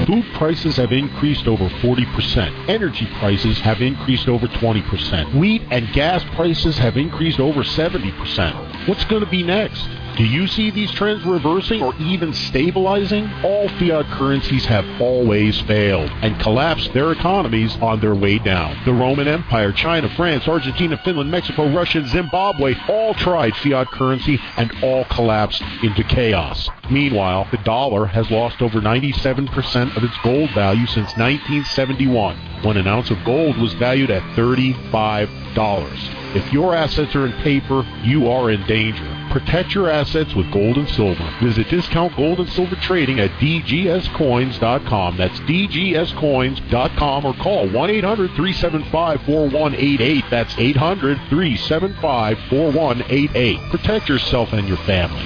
Food prices have increased over 40%. Energy prices have increased over 20%. Wheat and gas prices have increased over 70%. What's going to be next? Do you see these trends reversing or even stabilizing? All fiat currencies have always failed and collapsed their economies on their way down. The Roman Empire, China, France, Argentina, Finland, Mexico, Russia, and Zimbabwe all tried fiat currency and all collapsed into chaos. Meanwhile, the dollar has lost over 97% of its gold value since 1971, when an ounce of gold was valued at $35. If your assets are in paper, you are in danger. Protect your assets with gold and silver. Visit Discount Gold and Silver Trading at dgscoins.com. That's dgscoins.com, or call 1-800-375-4188. That's 800-375-4188. Protect yourself and your family.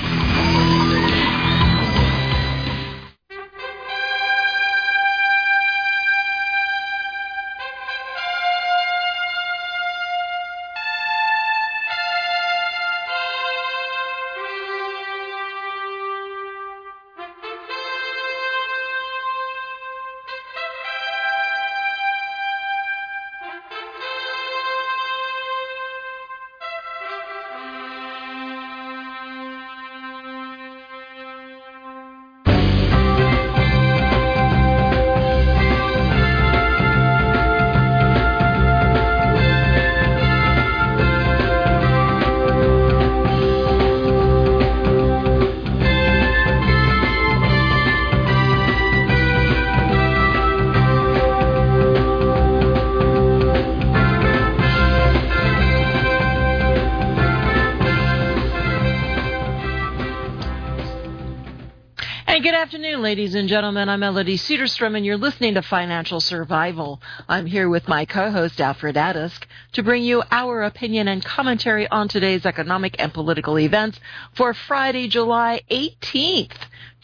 Ladies and gentlemen, I'm Melody Cedarstrom, and you're listening to Financial Survival. I'm here with my co-host, Alfred Adisk, to bring you our opinion and commentary on today's economic and political events for Friday, July 18th,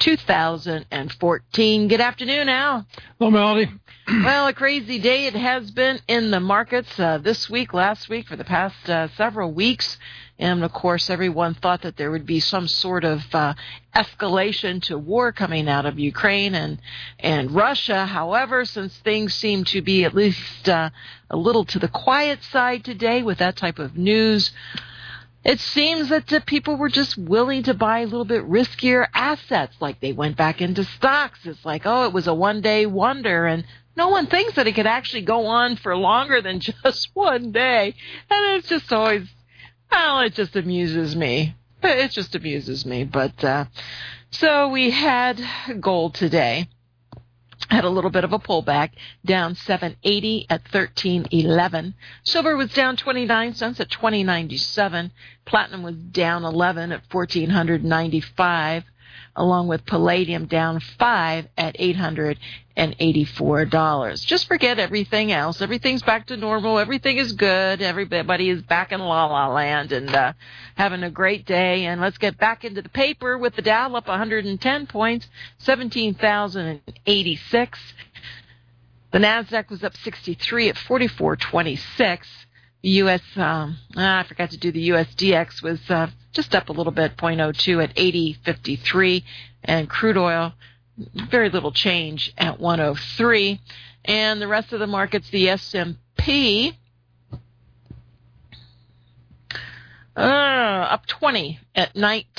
2014. Good afternoon, Al. Hello, Melody. Well, a crazy day it has been in the markets this week, last week, for the past several weeks. And, of course, everyone thought that there would be some sort of escalation to war coming out of Ukraine and Russia. However, since things seem to be at least a little to the quiet side today with that type of news, it seems that people were just willing to buy a little bit riskier assets, like they went back into stocks. It's like, oh, it was a one-day wonder, and no one thinks that it could actually go on for longer than just one day. And it's just always... well, it just amuses me. It just amuses me. But so we had gold today. Had a little bit of a pullback, down $7.80 at $13.11. Silver was down 29 cents at $20.97. Platinum was down 11 at $1,495. Along with palladium down 5 at $884. Just forget everything else. Everything's back to normal. Everything is good. Everybody is back in la-la land and having a great day. And let's get back into the paper with the Dow up 110 points, 17,086. The NASDAQ was up 63 at 4426. The U.S., I forgot to do the USDX, was just up a little bit, 0.02 at 80.53. And crude oil, very little change at 103. And the rest of the markets, the S&P, up 20 at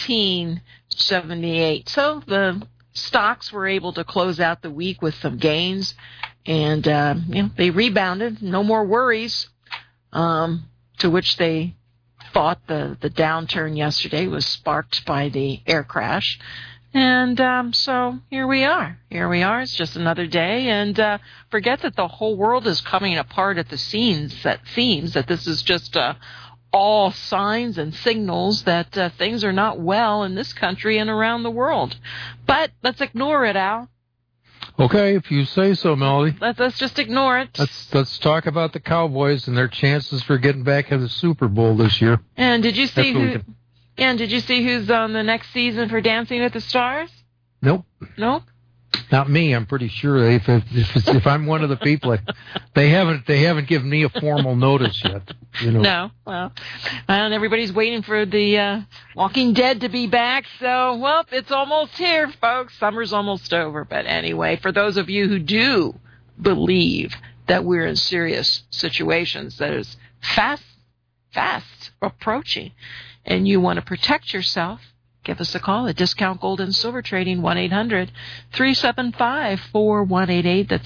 1978. So the stocks were able to close out the week with some gains. And, they rebounded. No more worries. To which they thought the downturn yesterday was sparked by the air crash. And so here we are. Here we are. It's just another day. And forget that the whole world is coming apart at the seams. That seems that this is just all signs and signals that things are not well in this country and around the world. But let's ignore it, Al. Okay, if you say so, Melody. Let's just ignore it. Let's talk about the Cowboys and their chances for getting back in the Super Bowl this year. And did you see who's on the next season for Dancing with the Stars? Nope. Nope. Not me. I'm pretty sure if I'm one of the people, they haven't given me a formal notice yet. No. Well, and everybody's waiting for the Walking Dead to be back. So, well, it's almost here, folks. Summer's almost over. But anyway, for those of you who do believe that we're in serious situations that is fast approaching, and you want to protect yourself, give us a call at Discount Gold and Silver Trading, 1-800-375-4188. That's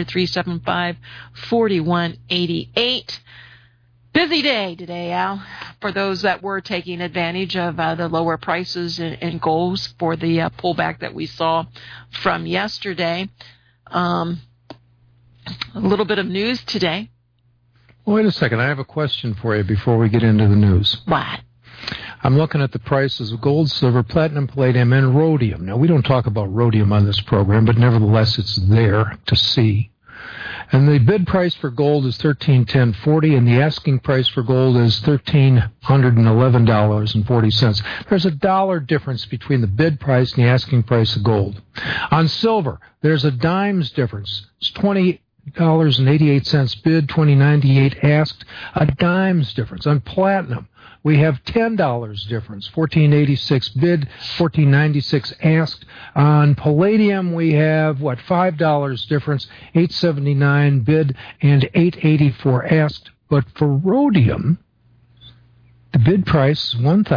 800-375-4188. Busy day today, Al, for those that were taking advantage of the lower prices in gold for the pullback that we saw from yesterday. A little bit of news today. Wait a second. I have a question for you before we get into the news. What? I'm looking at the prices of gold, silver, platinum, palladium, and rhodium. Now, we don't talk about rhodium on this program, but nevertheless, it's there to see. And the bid price for gold is $1,310.40, and the asking price for gold is $1,311.40. There's a $1 difference between the bid price and the asking price of gold. On silver, there's a dime's difference. It's $20.88 bid, $20.98 asked, a dime's difference. On platinum, we have $10 difference, $14.86 bid, $14.96 asked. On palladium, we have, $5 difference, $8.79 bid, and $8.84 asked. But for rhodium, the bid price is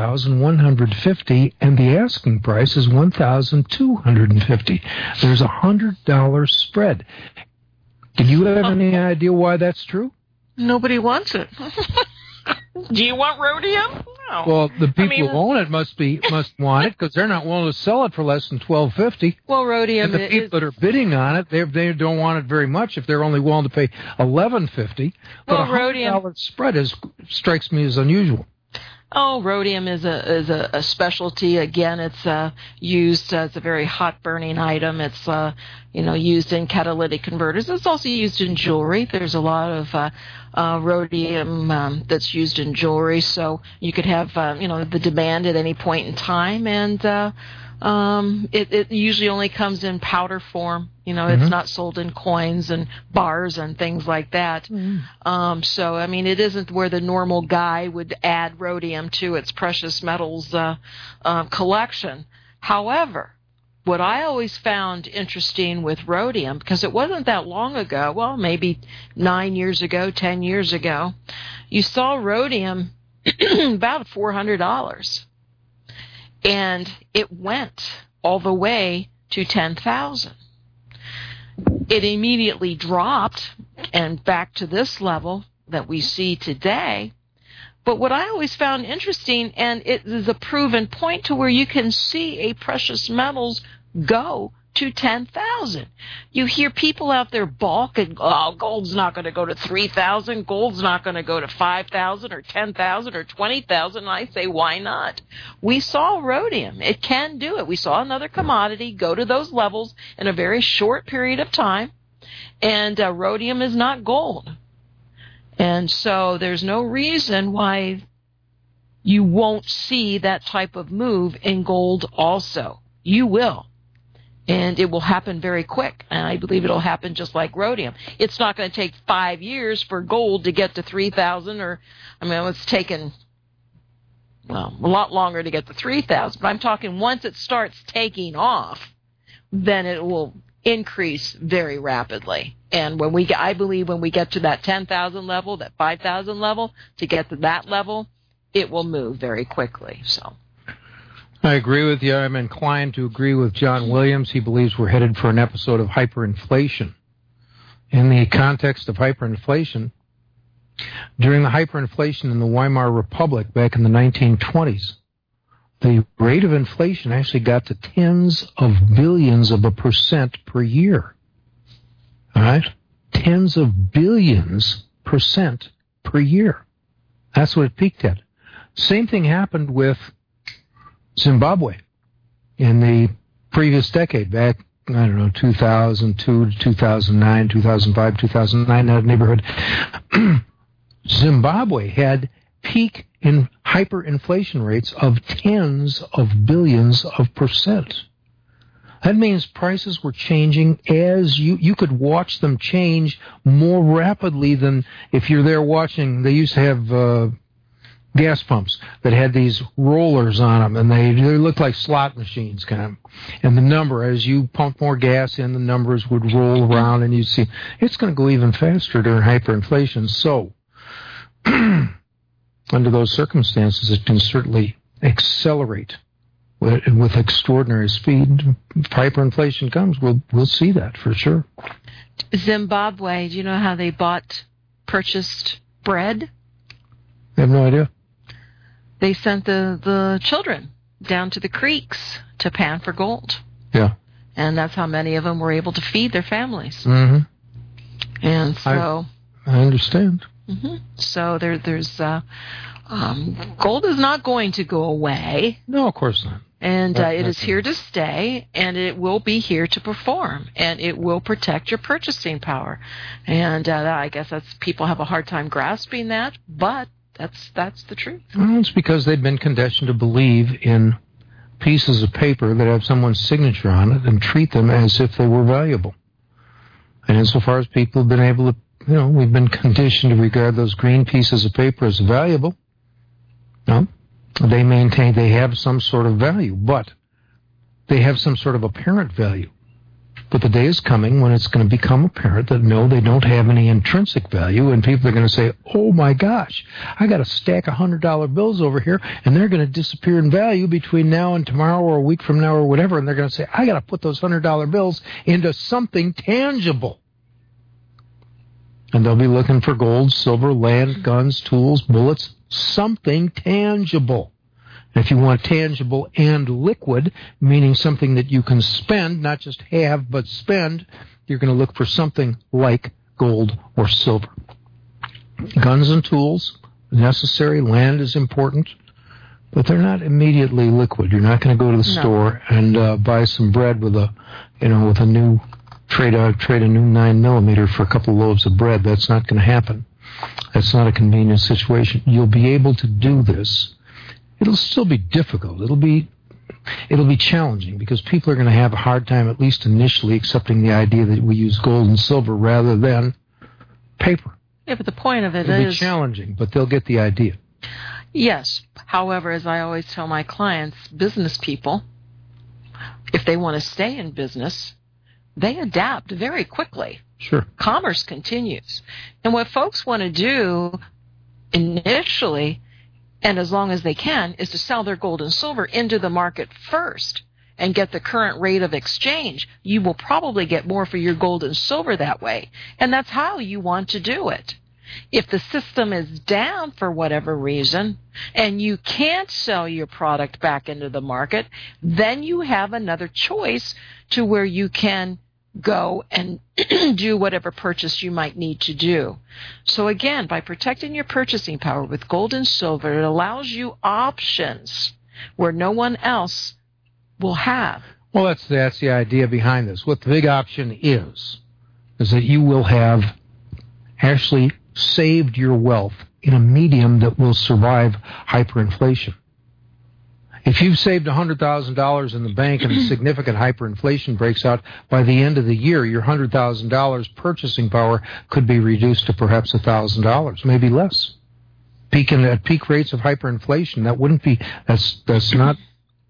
$1,150, and the asking price is $1,250. There's a $100 spread. Do you have any idea why that's true? Nobody wants it. Do you want rhodium? No. Well, the people who own it must want it because they're not willing to sell it for less than $12.50. Well, rhodium. And the people that are bidding on it, they don't want it very much if they're only willing to pay $11.50. But a $100 spread strikes me as unusual. Oh, rhodium is a specialty. Again, it's used as a very hot burning item. It's used in catalytic converters. It's also used in jewelry. There's a lot of rhodium that's used in jewelry. So you could have the demand at any point in time, and it usually only comes in powder form. It's not sold in coins and bars and things like that. So, it isn't where the normal guy would add rhodium to its precious metals collection. However, what I always found interesting with rhodium, because it wasn't that long ago, well, maybe 9 years ago, 10 years ago, you saw rhodium about $400. And it went all the way to $10,000. It immediately dropped and back to this level that we see today. But what I always found interesting, and it is a proven point to where you can see a precious metals go to 10,000. You hear people out there balking, gold's not going to go to 3,000, gold's not going to go to 5,000 or 10,000 or 20,000. And I say, why not? We saw rhodium. It can do it. We saw another commodity go to those levels in a very short period of time. And rhodium is not gold. And so there's no reason why you won't see that type of move in gold also. You will. And it will happen very quick. And I believe it'll happen just like rhodium. It's not going to take 5 years for gold to get to 3,000 it's taken, a lot longer to get to 3,000. But I'm talking once it starts taking off, then it will increase very rapidly. And I believe when we get to that 10,000 level, that 5,000 level, to get to that level, it will move very quickly. So. I agree with you. I'm inclined to agree with John Williams. He believes we're headed for an episode of hyperinflation. In the context of hyperinflation, during the hyperinflation in the Weimar Republic back in the 1920s, the rate of inflation actually got to tens of billions of a percent per year. All right? Tens of billions percent per year. That's what it peaked at. Same thing happened with Zimbabwe in the previous decade, back, 2002 to 2009, 2005, 2009, that neighborhood. Zimbabwe had peak in hyperinflation rates of tens of billions of percent. That means prices were changing as you could watch them change more rapidly than if you're there watching. They used to have gas pumps that had these rollers on them, and they looked like slot machines, kind of. And the number, as you pump more gas in, the numbers would roll around, and you'd see it's going to go even faster during hyperinflation. So, under those circumstances, it can certainly accelerate with extraordinary speed. If hyperinflation comes, we'll see that for sure. Zimbabwe, do you know how they purchased bread? I have no idea. They sent the children down to the creeks to pan for gold. Yeah. And that's how many of them were able to feed their families. Mm-hmm. And so... I understand. Mm-hmm. So there's gold is not going to go away. No, of course not. And it is here to stay, and it will be here to perform, and it will protect your purchasing power. And I guess people have a hard time grasping that, but that's the truth. Well, it's because they've been conditioned to believe in pieces of paper that have someone's signature on it and treat them as if they were valuable. And insofar as people have been able to, we've been conditioned to regard those green pieces of paper as valuable. No, they maintain they have some sort of value, but they have some sort of apparent value. But the day is coming when it's going to become apparent that, no, they don't have any intrinsic value, and people are going to say, oh, my gosh, I got a stack of $100 bills over here, and they're going to disappear in value between now and tomorrow or a week from now or whatever, and they're going to say, I got to put those $100 bills into something tangible. And they'll be looking for gold, silver, land, guns, tools, bullets, something tangible. If you want tangible and liquid, meaning something that you can spend, not just have, but spend, you're going to look for something like gold or silver. Guns and tools, necessary. Land is important, but they're not immediately liquid. You're not going to go to the store and buy some bread with a new trade a new 9mm for a couple of loaves of bread. That's not going to happen. That's not a convenient situation. You'll be able to do this. It'll still be difficult. It'll be challenging because people are going to have a hard time, at least initially, accepting the idea that we use gold and silver rather than paper. Yeah, but the point of it It'll be challenging, but they'll get the idea. Yes. However, as I always tell my clients, business people, if they want to stay in business, they adapt very quickly. Sure. Commerce continues. And what folks want to do initially, and as long as they can, is to sell their gold and silver into the market first and get the current rate of exchange. You will probably get more for your gold and silver that way. And that's how you want to do it. If the system is down for whatever reason and you can't sell your product back into the market, then you have another choice to where you can go and do whatever purchase you might need to do. So again, by protecting your purchasing power with gold and silver, it allows you options where no one else will have. Well, that's the idea behind this. What the big option is that you will have actually saved your wealth in a medium that will survive hyperinflation. If you've saved $100,000 in the bank and a significant hyperinflation breaks out, by the end of the year, your $100,000 purchasing power could be reduced to perhaps $1,000, maybe less. At peak rates of hyperinflation, that's not,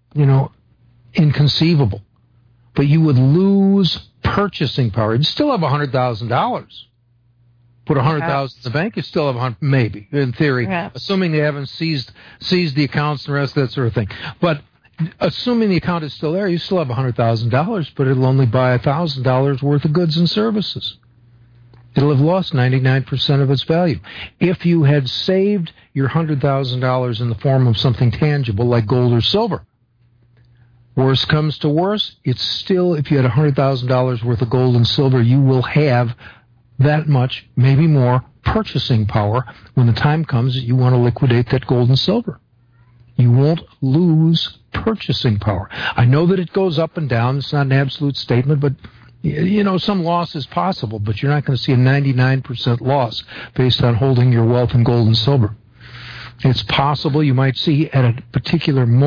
inconceivable. But you would lose purchasing power. You'd still have $100,000. Put $100,000 in the bank, you still have 100, maybe, in theory, assuming they haven't seized the accounts and the rest of that sort of thing. But assuming the account is still there, you still have $100,000, but it'll only buy $1,000 worth of goods and services. It'll have lost 99% of its value. If you had saved your $100,000 in the form of something tangible like gold or silver, worse comes to worse, it's still, if you had $100,000 worth of gold and silver, you will have that much, maybe more, purchasing power when the time comes that you want to liquidate that gold and silver. You won't lose purchasing power. I know that it goes up and down. It's not an absolute statement, but, some loss is possible, but you're not going to see a 99% loss based on holding your wealth in gold and silver. It's possible you might see at a particular moment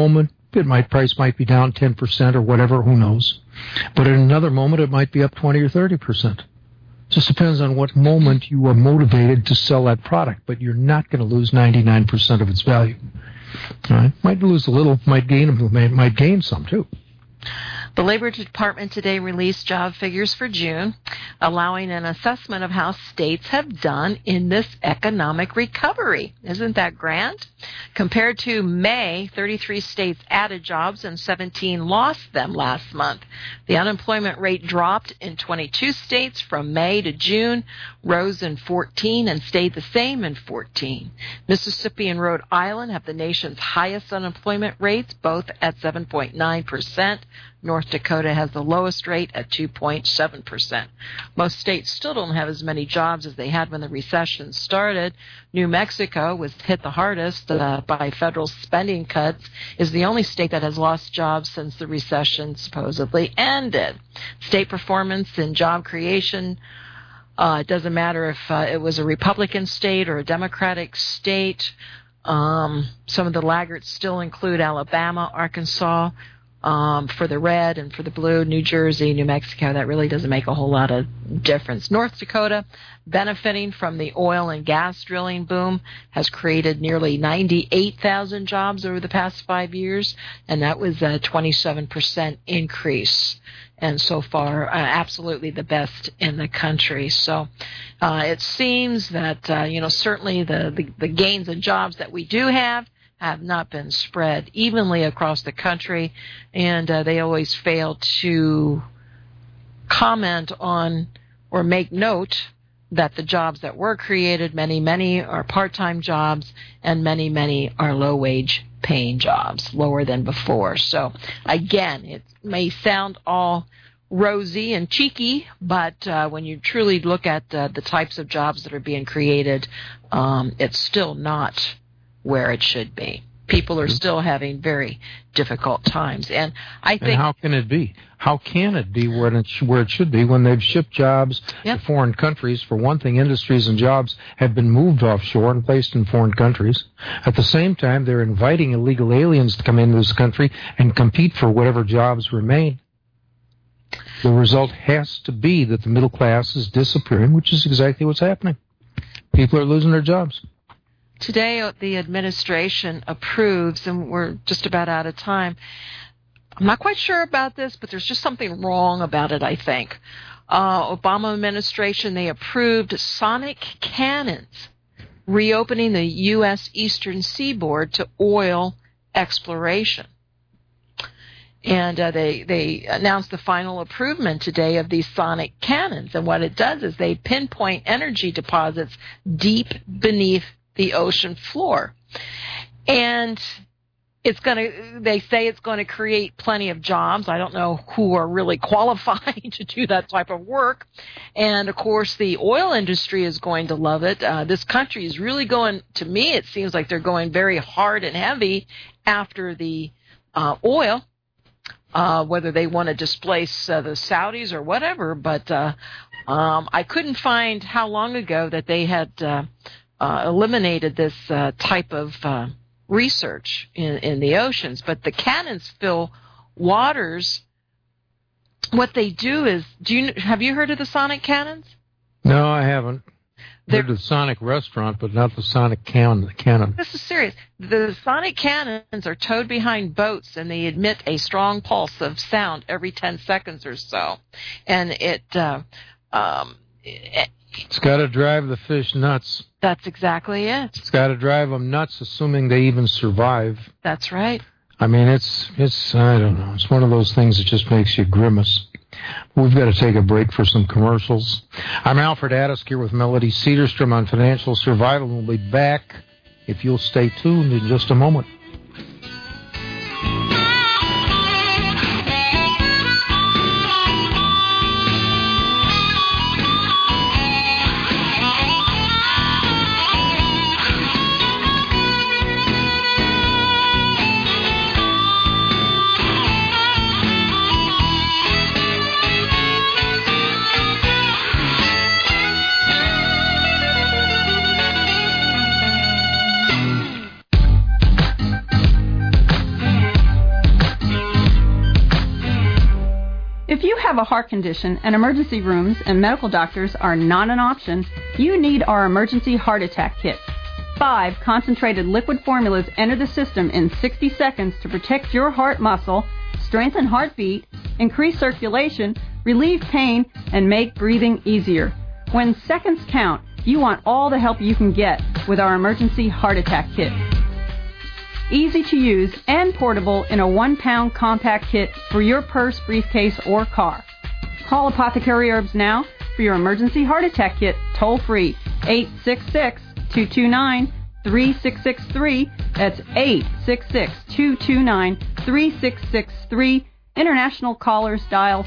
Price might be down 10% or whatever, who knows. But in another moment, it might be up 20 or 30%. Just depends on what moment you are motivated to sell that product, but you're not going to lose 99% of its value. All right? Might lose a little, might gain some too. The Labor Department today released job figures for June, allowing an assessment of how states have done in this economic recovery. Isn't that grand? Compared to May, 33 states added jobs and 17 lost them last month. The unemployment rate dropped in 22 states from May to June, rose in 14, and stayed the same in 14. Mississippi and Rhode Island have the nation's highest unemployment rates, both at 7.9%. North Dakota has the lowest rate at 2.7%. Most states still don't have as many jobs as they had when the recession started. New Mexico was hit the hardest by federal spending cuts, is the only state that has lost jobs since the recession supposedly ended. State performance in job creation, it doesn't matter if it was a Republican state or a Democratic state. Some of the laggards still include Alabama, Arkansas, for the red, and for the blue, New Jersey, New Mexico. That really doesn't make a whole lot of difference. North Dakota, benefiting from the oil and gas drilling boom, has created nearly 98,000 jobs over the past 5 years, and that was a 27% increase. And so far, absolutely the best in the country. So it seems that, certainly the gains in jobs that we do have not been spread evenly across the country, and they always fail to comment on or make note that the jobs that were created, many are part-time jobs, and many are low-wage paying jobs, lower than before. So, again, it may sound all rosy and cheeky, but when you truly look at the types of jobs that are being created, it's still not where it should be. People are still having very difficult times, and I think. And how can it be? How can it be where it should be when they've shipped jobs to foreign countries? For one thing, industries and jobs have been moved offshore and placed in foreign countries. At the same time, they're inviting illegal aliens to come into this country and compete for whatever jobs remain. The result has to be that the middle class is disappearing, which is exactly what's happening. People are losing their jobs. Today, the administration approves, and we're just about out of time. I'm not quite sure about this, but there's just something wrong about it, I think. Obama administration, they approved sonic cannons reopening the U.S. eastern seaboard to oil exploration. And they announced the final approval today of these sonic cannons. And what it does is they pinpoint energy deposits deep beneath the ocean floor. And they say it's going to create plenty of jobs. I don't know who are really qualified to do that type of work. And, of course, the oil industry is going to love it. This country is really going, to me, it seems like they're going very hard and heavy after the oil. Whether they want to displace the Saudis or whatever, but I couldn't find how long ago that they had eliminated this type of research in the oceans. But the cannons fill waters. What they do is, have you heard of the sonic cannons? No, I haven't. Heard of the Sonic restaurant, but not the Sonic cannon. This is serious. The Sonic cannons are towed behind boats, and they emit a strong pulse of sound every 10 seconds or so. And it's got to drive the fish nuts. That's exactly it. It's got to drive them nuts, assuming they even survive. That's right. I mean, it's I don't know. It's one of those things that just makes you grimace. We've got to take a break for some commercials. I'm Alfred Addis here with Melody Cedarstrom on Financial Survival. We'll be back if you'll stay tuned in just a moment. have a heart condition and emergency rooms and medical doctors are not an option, you need our Emergency Heart Attack Kit. 5 concentrated liquid formulas enter the system in 60 seconds to protect your heart muscle, strengthen heartbeat, increase circulation, relieve pain, and make breathing easier. When seconds count, you want all the help you can get with our Emergency Heart Attack Kit. Easy to use and portable in a 1-pound compact kit for your purse, briefcase, or car. Call Apothecary Herbs now for your Emergency Heart Attack Kit toll free, 866-229-3663. That's 866-229-3663. International callers dial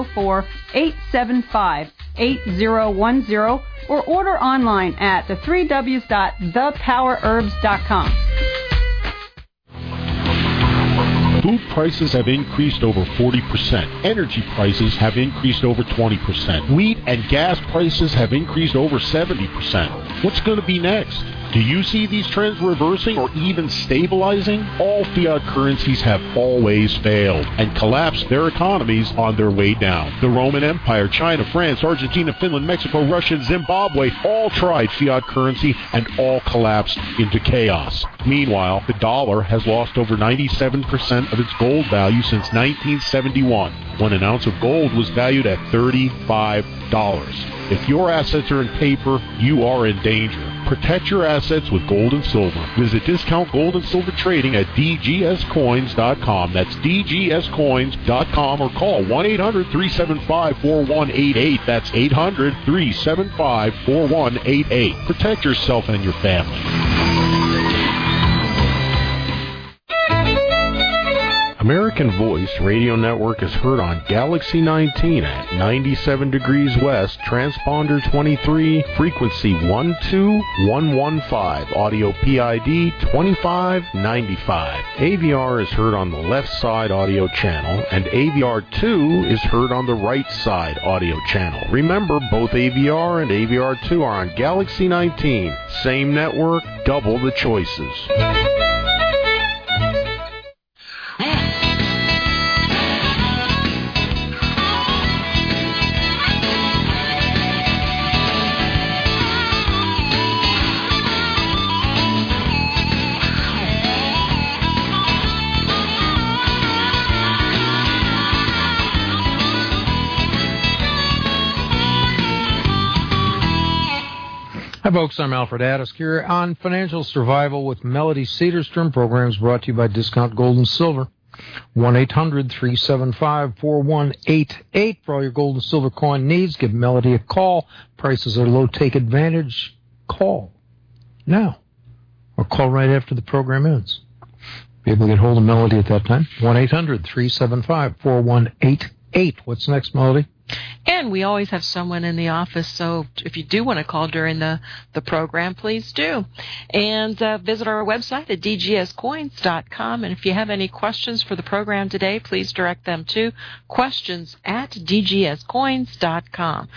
704-875-8010 or order online at the3ws.thepowerherbs.com. Food prices have increased over 40%. Energy prices have increased over 20%. Wheat and gas prices have increased over 70%. What's going to be next? Do you see these trends reversing or even stabilizing? All fiat currencies have always failed and collapsed their economies on their way down. The Roman Empire, China, France, Argentina, Finland, Mexico, Russia, and Zimbabwe all tried fiat currency and all collapsed into chaos. Meanwhile, the dollar has lost over 97% of its gold value since 1971, when an ounce of gold was valued at $35. If your assets are in paper, you are in danger. Protect your assets with gold and silver. Visit Discount Gold and Silver Trading at dgscoins.com. That's dgscoins.com, or call 1-800-375-4188. That's 800-375-4188. Protect yourself and your family. American Voice Radio Network is heard on Galaxy 19 at 97 degrees west, transponder 23, frequency 12115, audio PID 2595. AVR is heard on the left side audio channel, and AVR2 is heard on the right side audio channel. Remember, both AVR and AVR2 are on Galaxy 19. Same network, double the choices. Hi, folks. I'm Alfred Adisk here on Financial Survival with Melody Cedarstrom. Programs brought to you by Discount Gold and Silver. 1-800-375-4188 for all your gold and silver coin needs. Give Melody a call. Prices are low. Take advantage. Call now, or call right after the program ends. Be able to get hold of Melody at that time. 1-800-375-4188. What's next, Melody? And we always have someone in the office, so if you do want to call during the program, please do. And visit our website at dgscoins.com. And if you have any questions for the program today, please direct them to questions@dgscoins.com.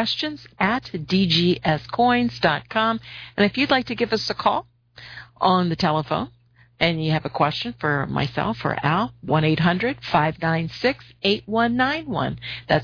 Questions@dgscoins.com. And if you'd like to give us a call on the telephone, and you have a question for myself or Al, 1-800-596-8191. That's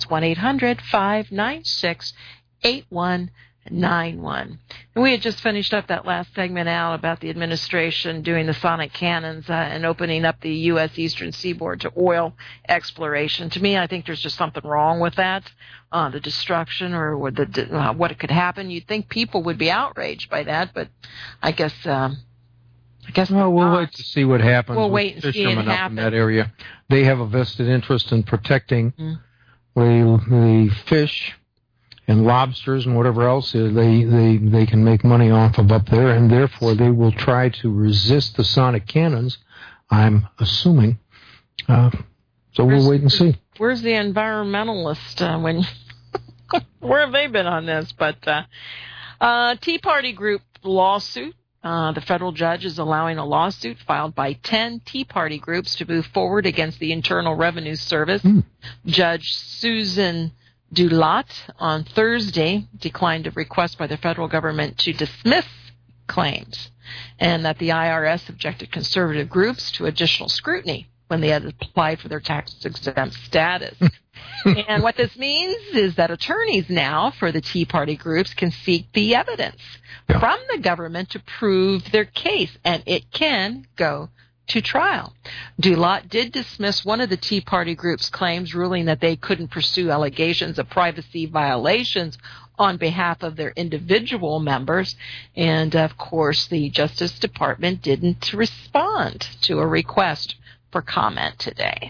1-800-596-8191. And we had just finished up that last segment, Al, about the administration doing the sonic cannons and opening up the U.S. Eastern Seaboard to oil exploration. To me, I think there's just something wrong with that, the destruction or what it could happen. You'd think people would be outraged by that, but I guess Well, we'll wait to see what happens. We'll wait and see it happen. In that area, they have a vested interest in protecting the fish and lobsters and whatever else they can make money off of up there, and therefore they will try to resist the sonic cannons, I'm assuming. So we'll wait and see. Where's the environmentalist where have they been on this? But Tea Party group lawsuit. The federal judge is allowing a lawsuit filed by 10 Tea Party groups to move forward against the Internal Revenue Service. Judge Susan Dulot on Thursday declined a request by the federal government to dismiss claims, and that the IRS subjected conservative groups to additional scrutiny when they had applied for their tax-exempt status. And what this means is that attorneys now for the Tea Party groups can seek the evidence from the government to prove their case, and it can go to trial. Dulott did dismiss one of the Tea Party group's claims, ruling that they couldn't pursue allegations of privacy violations on behalf of their individual members. And, of course, the Justice Department didn't respond to a request for comment today.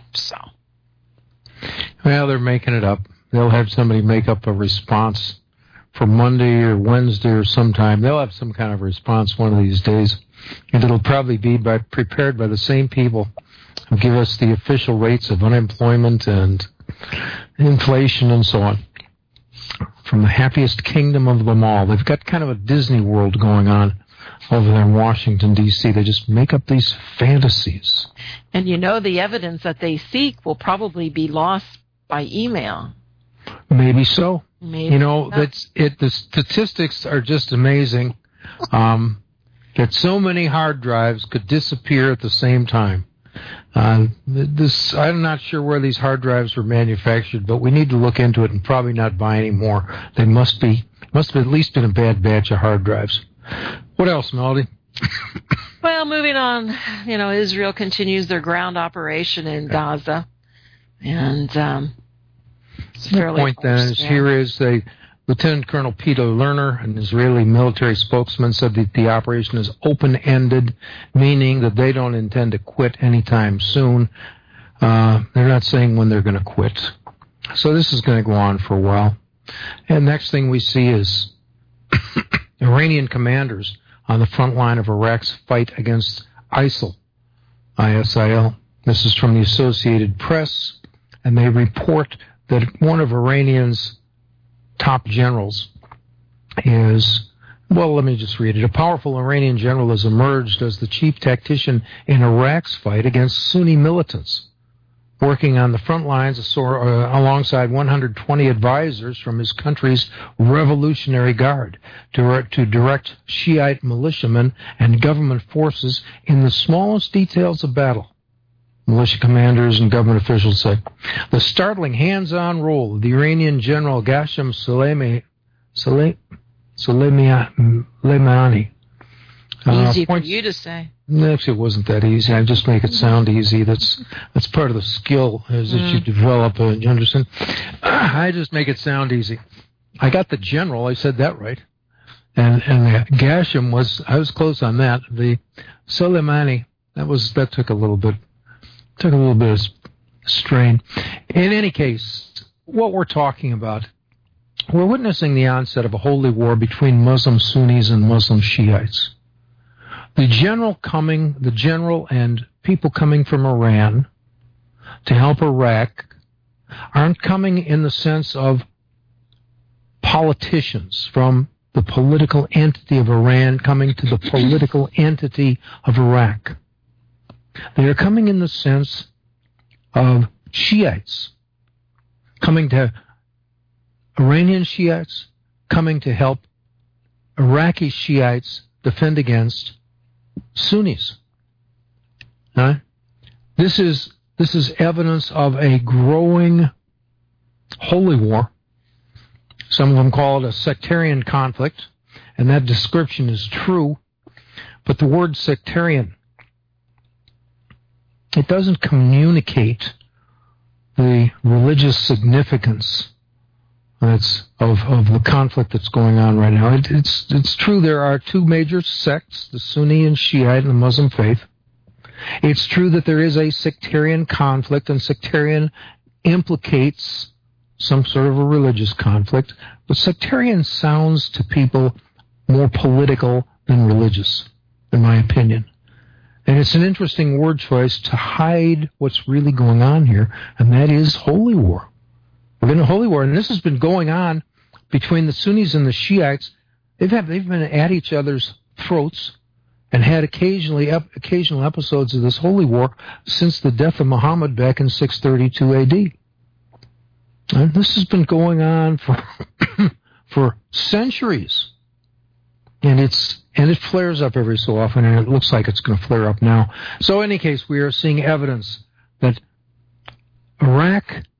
Well, they're making it up. They'll have somebody make up a response for Monday or Wednesday or sometime. They'll have some kind of response one of these days. And it'll probably be prepared by the same people who give us the official rates of unemployment and inflation and so on. From the happiest kingdom of them all. They've got kind of a Disney World going on over there in Washington, D.C. They just make up these fantasies. And the evidence that they seek will probably be lost by email. Maybe so. Maybe the statistics are just amazing. That so many hard drives could disappear at the same time. I'm not sure where these hard drives were manufactured, but we need to look into it and probably not buy any more. They must have at least been a bad batch of hard drives. What else, Melody? Well, moving on, Israel continues their ground operation in Gaza. And the point then is here is Lieutenant Colonel Peter Lerner, an Israeli military spokesman, said that the operation is open-ended, meaning that they don't intend to quit anytime soon. They're not saying when they're going to quit. So this is going to go on for a while. And next thing we see is Iranian commanders on the front line of Iraq's fight against ISIL. This is from the Associated Press, and they report that one of Iranian's top generals is, let me just read it. A powerful Iranian general has emerged as the chief tactician in Iraq's fight against Sunni militants, working on the front lines alongside 120 advisors from his country's Revolutionary Guard to direct Shiite militiamen and government forces in the smallest details of battle. Militia commanders and government officials say. The startling hands-on role of the Iranian General Qasem Soleimani. Easy for you to say. Actually, it wasn't that easy. I just make it sound easy. That's part of the skill is that you develop. You understand? I just make it sound easy. I got the general. I said that right. And Qasem I was close on that. The Soleimani, that took a little bit of strain. In any case, what we're talking about, we're witnessing the onset of a holy war between Muslim Sunnis and Muslim Shiites. The general and people coming from Iran to help Iraq aren't coming in the sense of politicians from the political entity of Iran coming to the political entity of Iraq. They are coming in the sense of Shiites, coming to Iranian Shiites, coming to help Iraqi Shiites defend against Sunnis. This is evidence of a growing holy war. Some of them call it a sectarian conflict, and that description is true. But the word sectarian, it doesn't communicate the religious significance of the conflict that's going on right now. It's true there are two major sects, the Sunni and Shiite in the Muslim faith. It's true that there is a sectarian conflict, and sectarian implicates some sort of a religious conflict. But sectarian sounds to people more political than religious, in my opinion. And it's an interesting word choice to hide what's really going on here, and that is holy war. We're in a holy war, and this has been going on between the Sunnis and the Shiites. They've been at each other's throats and had occasional episodes of this holy war since the death of Muhammad back in 632 AD. And this has been going on for centuries. And it flares up every so often, and it looks like it's going to flare up now. So in any case, we are seeing evidence that Iraq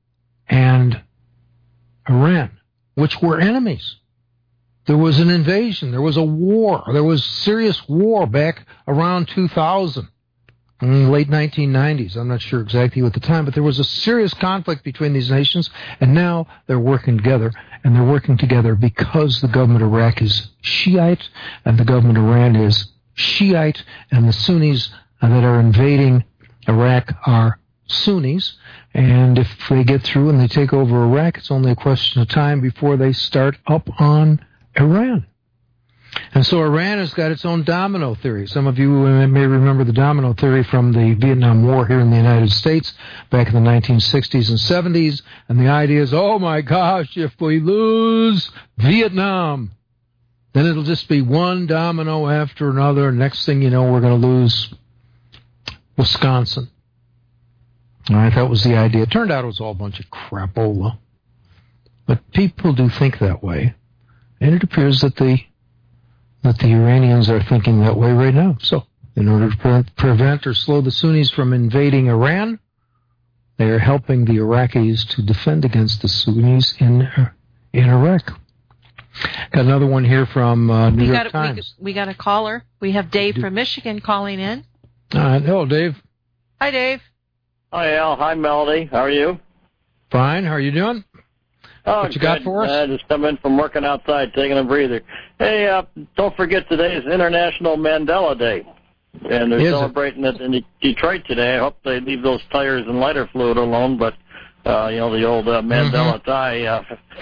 and Iran, which were enemies. There was an invasion. There was a war. There was serious war back around 2000, in the late 1990s. I'm not sure exactly at the time, but there was a serious conflict between these nations, and now they're working together, and they're working together because the government of Iraq is Shiite, and the government of Iran is Shiite, and the Sunnis that are invading Iraq are Sunnis, and if they get through and they take over Iraq, it's only a question of time before they start up on Iran. And so Iran has got its own domino theory. Some of you may remember the domino theory from the Vietnam War here in the United States back in the 1960s and 70s. And the idea is, oh my gosh, if we lose Vietnam, then it'll just be one domino after another. Next thing you know, we're going to lose Wisconsin. All right, that was the idea. It turned out it was all a bunch of crapola. But people do think that way. And it appears that the Iranians are thinking that way right now. So, in order to prevent or slow the Sunnis from invading Iran, they are helping the Iraqis to defend against the Sunnis in Iraq. Got another one here from New York Times. We got a caller. We have Dave from Michigan calling in. Hello, Dave. Hi, Dave. Hi, Al. Hi, Melody. How are you? Fine. How are you doing? Oh, what you got for us? Just come in from working outside, taking a breather. Hey, don't forget today is International Mandela Day, and they're celebrating it in Detroit today. I hope they leave those tires and lighter fluid alone, but, the old Mandela tie.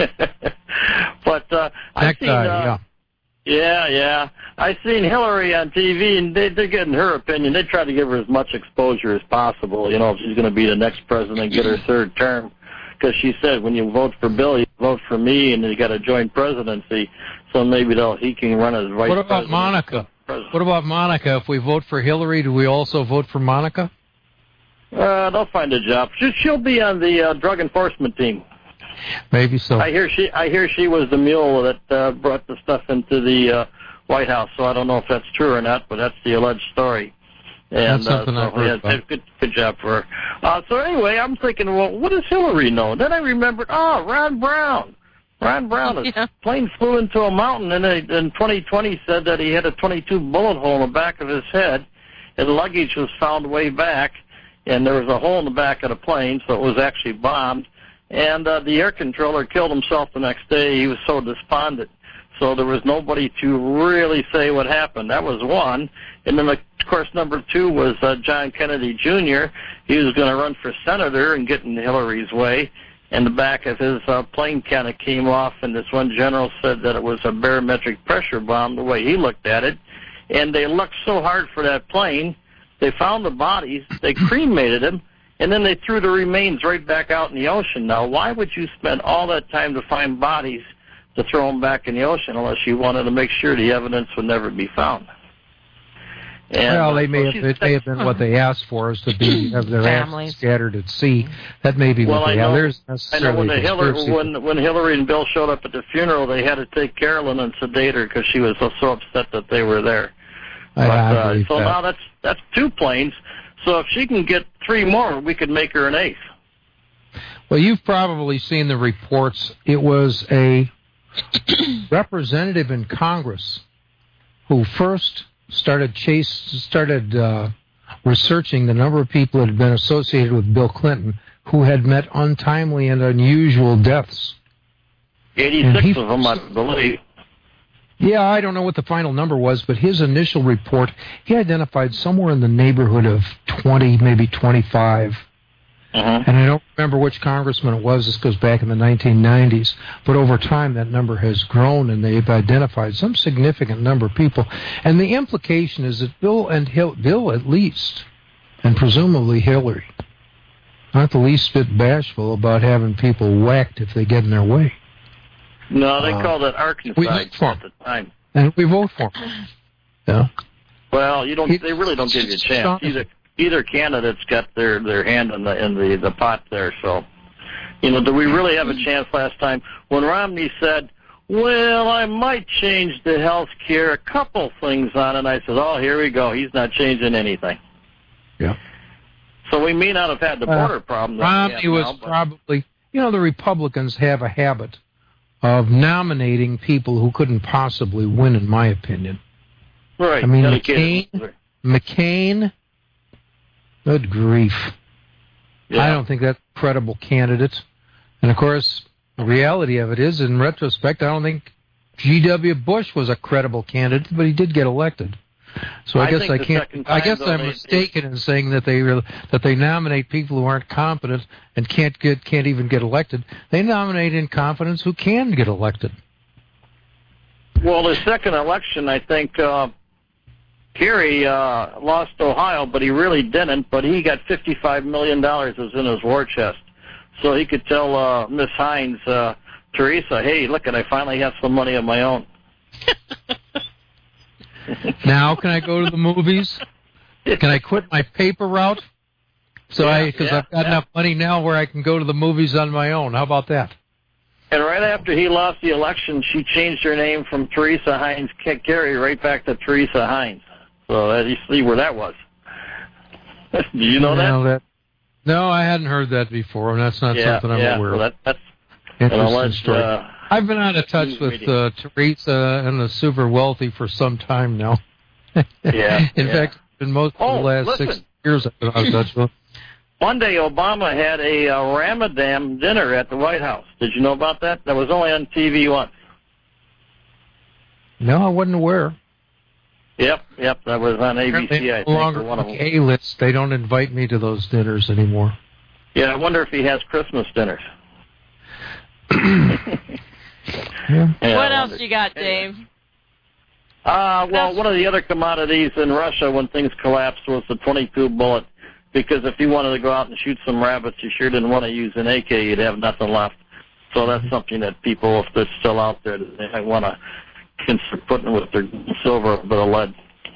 But I've seen... Yeah. I seen Hillary on TV, and they're getting her opinion. They try to give her as much exposure as possible, if she's going to be the next president, get her third term. Because she said when you vote for Bill, you vote for me, and you got a joint presidency. So maybe he can run as vice president. What about Monica? What about Monica? If we vote for Hillary, do we also vote for Monica? They'll find a job. She'll be on the drug enforcement team. Maybe so. I hear she was the mule that brought the stuff into the White House. So I don't know if that's true or not, but that's the alleged story. And that's something I've heard about. Good job for her. So anyway, I'm thinking, well, what does Hillary know? Then I remembered, Ron Brown. Ron Brown, his plane flew into a mountain, and in 2020 said that he had a 22 bullet hole in the back of his head. His luggage was found way back, and there was a hole in the back of the plane, so it was actually bombed. And the air controller killed himself the next day. He was so despondent. So there was nobody to really say what happened. That was one. And then, of course, number two was John Kennedy Jr. He was going to run for senator and get in Hillary's way. And the back of his plane kind of came off, and this one general said that it was a barometric pressure bomb, the way he looked at it. And they looked so hard for that plane, they found the bodies, they cremated him, and then they threw the remains right back out in the ocean. Now, why would you spend all that time to find bodies to throw them back in the ocean unless you wanted to make sure the evidence would never be found? And, well, it may have been what they asked for, is to have their ashes scattered at sea. That may be what they have. There's necessarily when Hillary and Bill showed up at the funeral, they had to take Carolyn and sedate her because she was so upset that they were there. So now that's two planes. So if she can get three more, we could make her an eighth. Well, you've probably seen the reports. It was a representative in Congress who first started researching the number of people that had been associated with Bill Clinton who had met untimely and unusual deaths. 86 of them, I believe. Yeah, I don't know what the final number was, but his initial report, he identified somewhere in the neighborhood of 20, maybe 25. And I don't remember which congressman it was. This goes back in the 1990s. But over time, that number has grown, and they've identified some significant number of people. And the implication is that Bill at least, and presumably Hillary, aren't the least bit bashful about having people whacked if they get in their way. No, they called it Arkansas at the time. And we vote for them. Yeah. Well, they really don't give you a chance. Either candidate's got their hand in the pot there. So, do we really have a chance last time? When Romney said, well, I might change the health care, a couple things on it, I said, oh, here we go. He's not changing anything. Yeah. So we may not have had the border problem that Romney we have was now, the Republicans have a habit of nominating people who couldn't possibly win, in my opinion. Right. I mean, McCain, good grief. Yeah. I don't think that's a credible candidate. And, of course, the reality of it is, in retrospect, I don't think G.W. Bush was a credible candidate, but he did get elected. So I guess I'm mistaken in saying that they nominate people who aren't competent and can't even get elected. They nominate incompetents who can get elected. Well, the second election, I think Kerry lost Ohio, but he really didn't. But he got $55 million was in his war chest, so he could tell Miss Hines, Teresa, hey, look, I finally have some money of my own. Now can I go to the movies? Can I quit my paper route? Because I've got enough money now where I can go to the movies on my own. How about that? And right after he lost the election, she changed her name from Teresa Hines Kerry right back to Teresa Hines. So you see where that was. Do you know that? No, I hadn't heard that before, and that's not something I'm aware of. That's interesting story. I've been out of touch with Teresa and the super wealthy for some time now. In fact, in most of the last 6 years I've been out of touch with. One day Obama had a Ramadan dinner at the White House. Did you know about that? That was only on TV once. No, I wasn't aware. Yep, that was on ABC, I think. No longer one of them. A-list. They don't invite me to those dinners anymore. Yeah, I wonder if he has Christmas dinners. What else you got, Dave? Well, one of the other commodities in Russia when things collapsed was the 22 bullet, because if you wanted to go out and shoot some rabbits, you sure didn't want to use an AK. You'd have nothing left. So that's something that people, if they're still out there, they might want to consider putting with their silver, a bit of lead.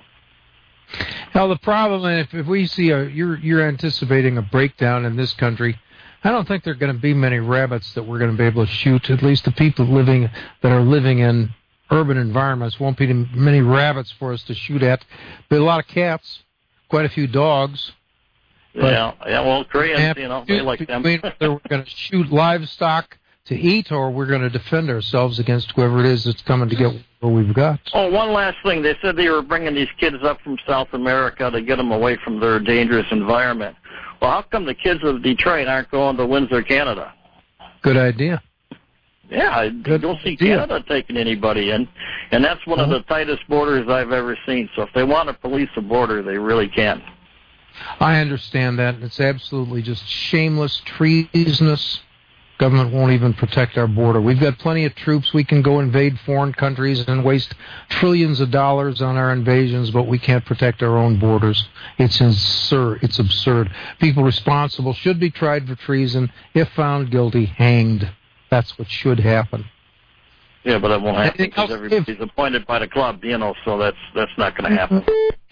Now, the problem, if we see you're anticipating a breakdown in this country, I don't think there are going to be many rabbits that we're going to be able to shoot. At least the people that are living in urban environments won't be many rabbits for us to shoot at. But a lot of cats, quite a few dogs. Well, Koreans, they like them. Whether we're going to shoot livestock to eat or we're going to defend ourselves against whoever it is that's coming to get what we've got. Oh, one last thing. They said they were bringing these kids up from South America to get them away from their dangerous environment. Well, how come the kids of Detroit aren't going to Windsor, Canada? Good idea. Yeah, I don't see Canada taking anybody in, and that's one of the tightest borders I've ever seen. So if they want to police the border, they really can. I understand that. It's absolutely just shameless, treasonous. Government won't even protect our border. We've got plenty of troops. We can go invade foreign countries and waste trillions of dollars on our invasions, but we can't protect our own borders. It's absurd. People responsible should be tried for treason. If found guilty, hanged. That's what should happen. Yeah, but it won't happen because everybody's appointed by the club, so that's not going to happen.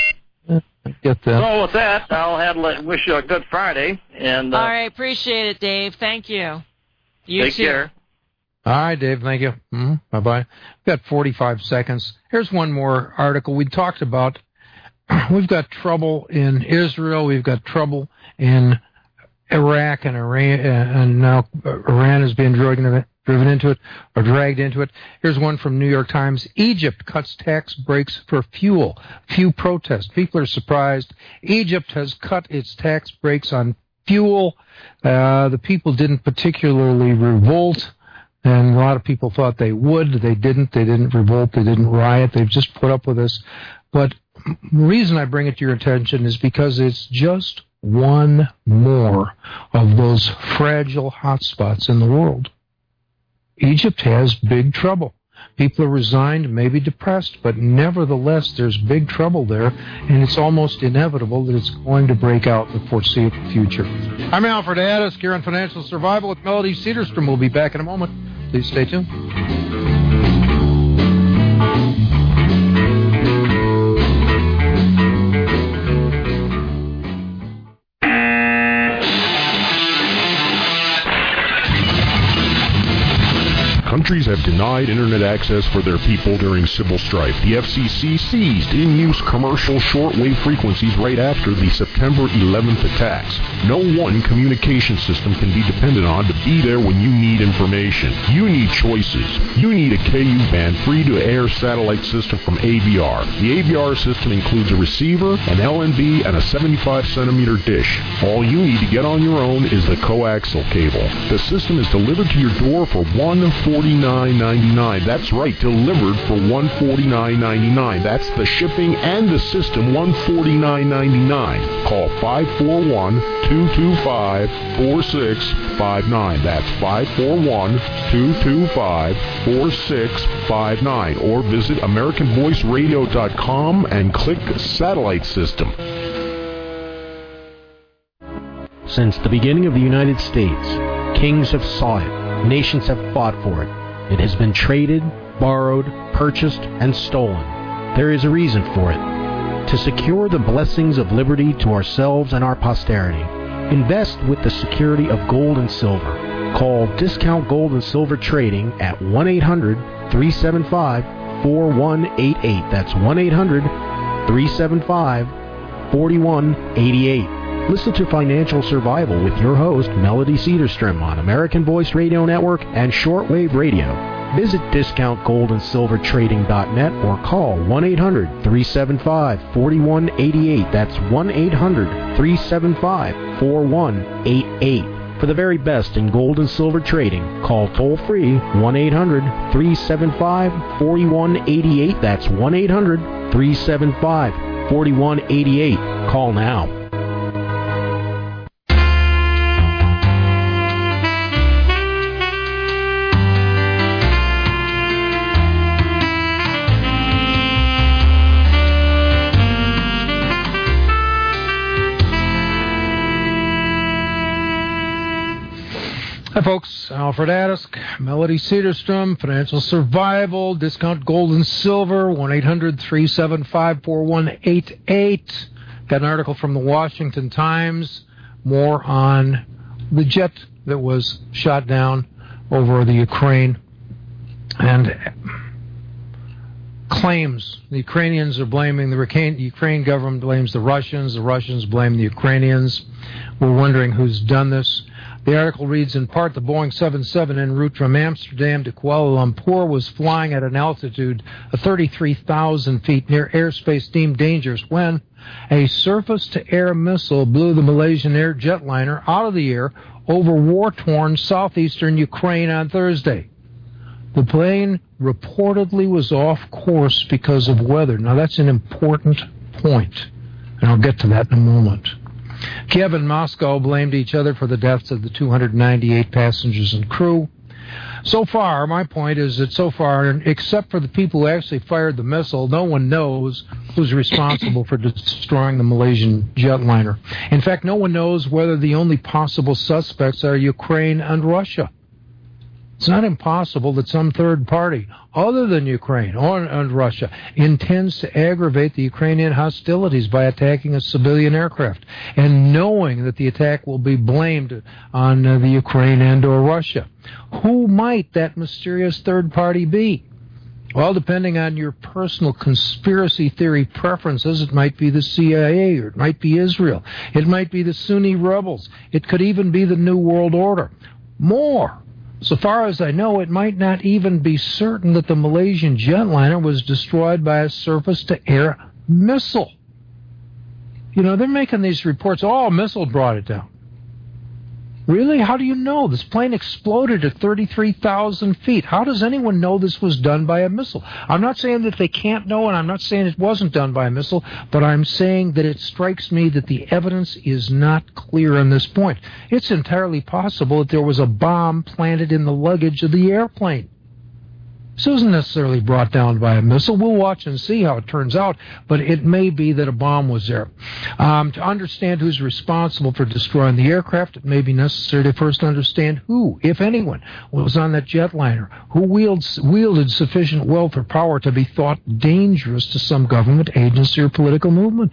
I get that. So with that, I'll wish you a good Friday. And all right, appreciate it, Dave. Thank you. Take care. All right, Dave, thank you. Bye-bye. We've got 45 seconds. Here's one more article we talked about. We've got trouble in Israel. We've got trouble in Iraq and Iran, and now Iran is being driven into it or dragged into it. Here's one from New York Times. Egypt cuts tax breaks for fuel. Few protest. People are surprised. Egypt has cut its tax breaks on fuel. The people didn't particularly revolt, and a lot of people thought they would. They didn't. They didn't revolt. They didn't riot. They've just put up with this. But the reason I bring it to your attention is because it's just one more of those fragile hotspots in the world. Egypt has big trouble. People are resigned, maybe depressed, but nevertheless, there's big trouble there, and it's almost inevitable that it's going to break out in the foreseeable future. I'm Alfred Addis, here on Financial Survival with Melody Cedarstrom. We'll be back in a moment. Please stay tuned. Countries have denied internet access for their people during civil strife. The FCC seized in-use commercial shortwave frequencies right after the September 11th attacks. No one communication system can be depended on to be there when you need information. You need choices. You need a KU-band free-to-air satellite system from AVR. The AVR system includes a receiver, an LNB, and a 75-centimeter dish. All you need to get on your own is the coaxial cable. The system is delivered to your door for $149.99. That's right, delivered for $149.99. That's the shipping and the system, $149.99. Call 541-225-4659. That's 541-225-4659. Or visit AmericanVoiceRadio.com and click Satellite System. Since the beginning of the United States, kings have sought it. Nations have fought for it. It has been traded, borrowed, purchased, and stolen. There is a reason for it. To secure the blessings of liberty to ourselves and our posterity, invest with the security of gold and silver. Call Discount Gold and Silver Trading at 1-800-375-4188. That's 1-800-375-4188. Listen to Financial Survival with your host, Melody Cedarstrom, on American Voice Radio Network and Shortwave Radio. Visit DiscountGoldandSilverTrading.net or call 1-800-375-4188. That's 1-800-375-4188. For the very best in gold and silver trading, call toll-free 1-800-375-4188. That's 1-800-375-4188. Call now. Hi, folks. Alfred Adisk, Melody Cedarstrom, Financial Survival, Discount Gold and Silver, 1-800-375-4188. Got an article from the Washington Times, more on the jet that was shot down over the Ukraine, and claims the Ukrainians are blaming the Ukraine government blames the Russians blame the Ukrainians. We're wondering who's done this. The article reads, in part, the Boeing 77 en route from Amsterdam to Kuala Lumpur was flying at an altitude of 33,000 feet near airspace deemed dangerous when a surface-to-air missile blew the Malaysian air jetliner out of the air over war-torn southeastern Ukraine on Thursday. The plane reportedly was off course because of weather. Now, that's an important point, and I'll get to that in a moment. Kiev and Moscow blamed each other for the deaths of the 298 passengers and crew. So far, my point is that so far, except for the people who actually fired the missile, no one knows who's responsible for destroying the Malaysian jetliner. In fact, no one knows whether the only possible suspects are Ukraine and Russia. It's not impossible that some third party, other than Ukraine and Russia, intends to aggravate the Ukrainian hostilities by attacking a civilian aircraft, and knowing that the attack will be blamed on the Ukraine and or Russia. Who might that mysterious third party be? Well, depending on your personal conspiracy theory preferences, it might be the CIA, or it might be Israel. It might be the Sunni rebels. It could even be the New World Order. More. So far as I know, it might not even be certain that the Malaysian jetliner was destroyed by a surface-to-air missile. You know, they're making these reports, a missile brought it down. Really? How do you know? This plane exploded at 33,000 feet. How does anyone know this was done by a missile? I'm not saying that they can't know, and I'm not saying it wasn't done by a missile, but I'm saying that it strikes me that the evidence is not clear on this point. It's entirely possible that there was a bomb planted in the luggage of the airplane. This wasn't necessarily brought down by a missile. We'll watch and see how it turns out, but it may be that a bomb was there. To understand who's responsible for destroying the aircraft, it may be necessary to first understand who, if anyone, was on that jetliner, who wielded sufficient wealth or power to be thought dangerous to some government agency or political movement.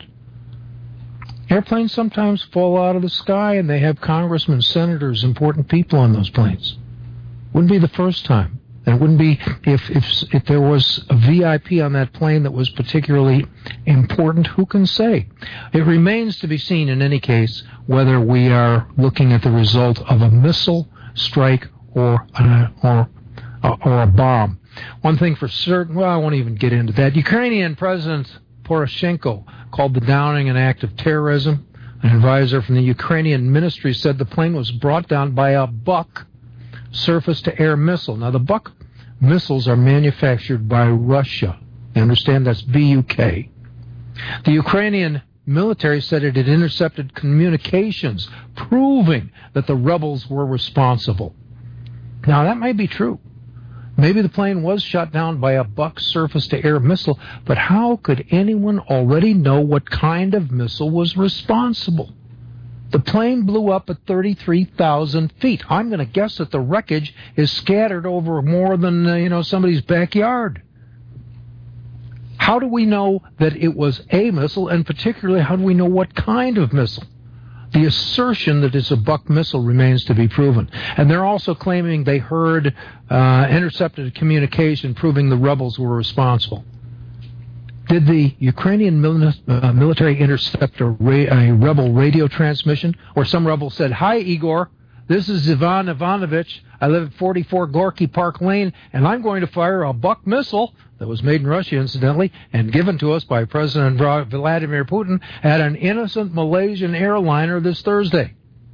Airplanes sometimes fall out of the sky, and they have congressmen, senators, important people on those planes. Wouldn't be the first time. And it wouldn't be if there was a VIP on that plane that was particularly important. Who can say? It remains to be seen in any case whether we are looking at the result of a missile strike or a bomb. One thing for certain, well, I won't even get into that. Ukrainian President Poroshenko called the downing an act of terrorism. An advisor from the Ukrainian ministry said the plane was brought down by a Buk surface-to-air missile. Now, the Buk missiles are manufactured by Russia. You understand? That's B-U-K. The Ukrainian military said it had intercepted communications proving that the rebels were responsible. Now, that may be true. Maybe the plane was shot down by a Buk surface-to-air missile, but how could anyone already know what kind of missile was responsible? The plane blew up at 33,000 feet. I'm going to guess that the wreckage is scattered over more than, somebody's backyard. How do we know that it was a missile, and particularly how do we know what kind of missile? The assertion that it's a Buk missile remains to be proven. And they're also claiming they heard intercepted communication proving the rebels were responsible. Did the Ukrainian military intercept a rebel radio transmission? Or some rebel said, "Hi, Igor, this is Ivan Ivanovich. I live at 44 Gorky Park Lane, and I'm going to fire a Buk missile," that was made in Russia, incidentally, and given to us by President Vladimir Putin at an innocent Malaysian airliner this Thursday.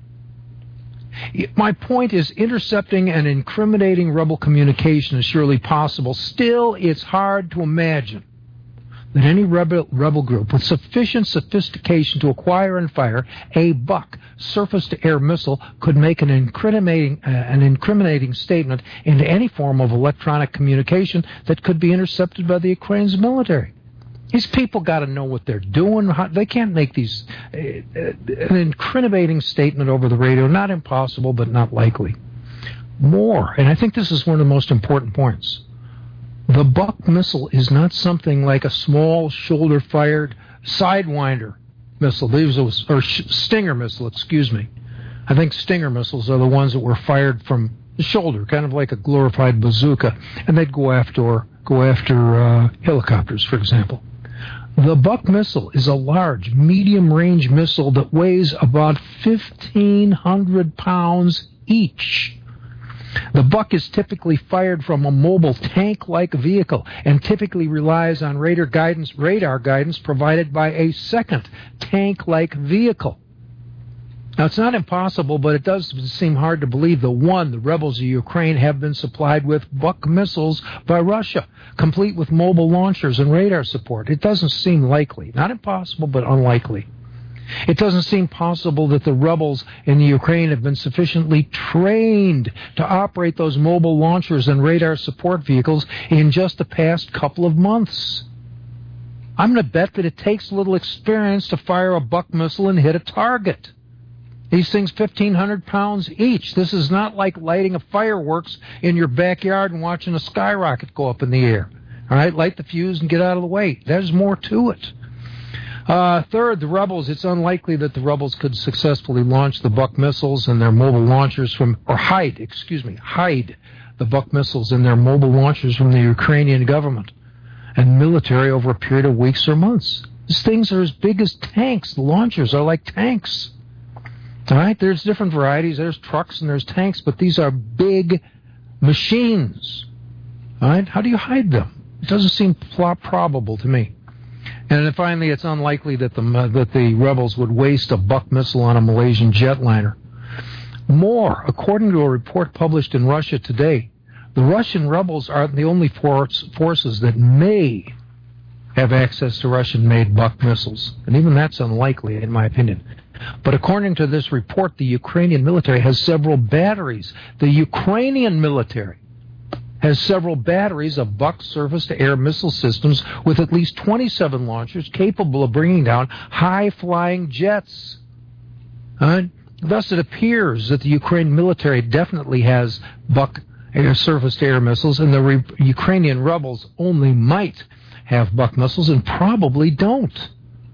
My point is, intercepting and incriminating rebel communication is surely possible. Still, it's hard to imagine that any rebel group with sufficient sophistication to acquire and fire a Buk surface-to-air missile could make an incriminating statement into any form of electronic communication that could be intercepted by the Ukraine's military. These people got to know what they're doing. They can't make these an incriminating statement over the radio. Not impossible, but not likely. More, and I think this is one of the most important points. The Buk missile is not something like a small shoulder-fired Sidewinder missile. Or Stinger missile, excuse me. I think Stinger missiles are the ones that were fired from the shoulder, kind of like a glorified bazooka, and they'd go after helicopters, for example. The Buk missile is a large, medium-range missile that weighs about 1,500 pounds each. The Buk is typically fired from a mobile tank-like vehicle and typically relies on radar guidance provided by a second tank-like vehicle. Now, it's not impossible, but it does seem hard to believe the rebels of Ukraine have been supplied with Buk missiles by Russia, complete with mobile launchers and radar support. It doesn't seem likely. Not impossible, but unlikely. It doesn't seem possible that the rebels in the Ukraine have been sufficiently trained to operate those mobile launchers and radar support vehicles in just the past couple of months. I'm going to bet that it takes a little experience to fire a Buk missile and hit a target. These things 1,500 pounds each. This is not like lighting a fireworks in your backyard and watching a skyrocket go up in the air. All right, light the fuse and get out of the way. There's more to it. Third, the rebels. It's unlikely that the rebels could successfully launch the Buk missiles and their mobile launchers hide the Buk missiles and their mobile launchers from the Ukrainian government and military over a period of weeks or months. These things are as big as tanks. The launchers are like tanks. All right, there's different varieties. There's trucks and there's tanks, but these are big machines. All right, how do you hide them? It doesn't seem probable to me. And then finally, it's unlikely that the rebels would waste a Buk missile on a Malaysian jetliner. More, according to a report published in Russia today, the Russian rebels aren't the only forces that may have access to Russian-made Buk missiles. And even that's unlikely, in my opinion. But according to this report, the Ukrainian military has several batteries. The Ukrainian military has several batteries of Buk surface-to-air missile systems with at least 27 launchers capable of bringing down high-flying jets. Thus, it appears that the Ukrainian military definitely has Buk surface-to-air missiles, and the Ukrainian rebels only might have Buk missiles and probably don't.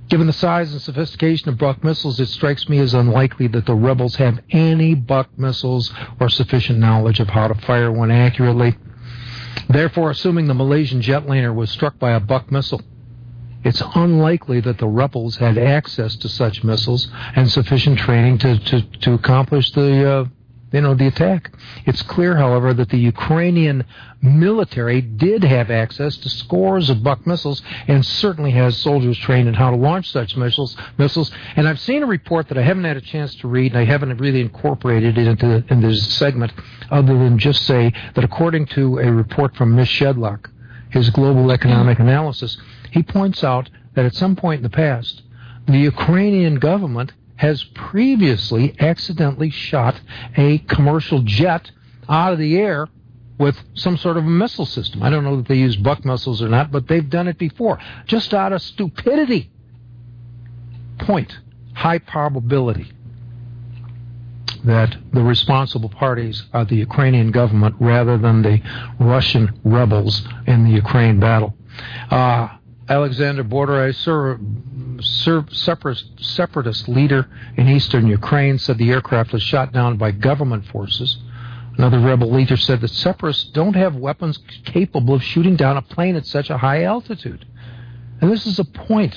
Given the size and sophistication of Buck missiles, it strikes me as unlikely that the rebels have any Buck missiles or sufficient knowledge of how to fire one accurately. Therefore, assuming the Malaysian jetliner was struck by a Buck missile, it's unlikely that the rebels had access to such missiles and sufficient training to accomplish the attack. It's clear, however, that the Ukrainian military did have access to scores of Buck missiles and certainly has soldiers trained in how to launch such missiles. And I've seen a report that I haven't had a chance to read, and I haven't really incorporated it into this segment, other than just say that according to a report from Ms. Shedlock, his global economic analysis, he points out that at some point in the past, the Ukrainian government has previously accidentally shot a commercial jet out of the air with some sort of a missile system. I don't know that they use Buck missiles or not, but they've done it before, just out of stupidity. Point. High probability that the responsible parties are the Ukrainian government rather than the Russian rebels in the Ukraine battle. Alexander Borderai, separatist leader in eastern Ukraine, said the aircraft was shot down by government forces. Another rebel leader said that separatists don't have weapons capable of shooting down a plane at such a high altitude. And this is a point.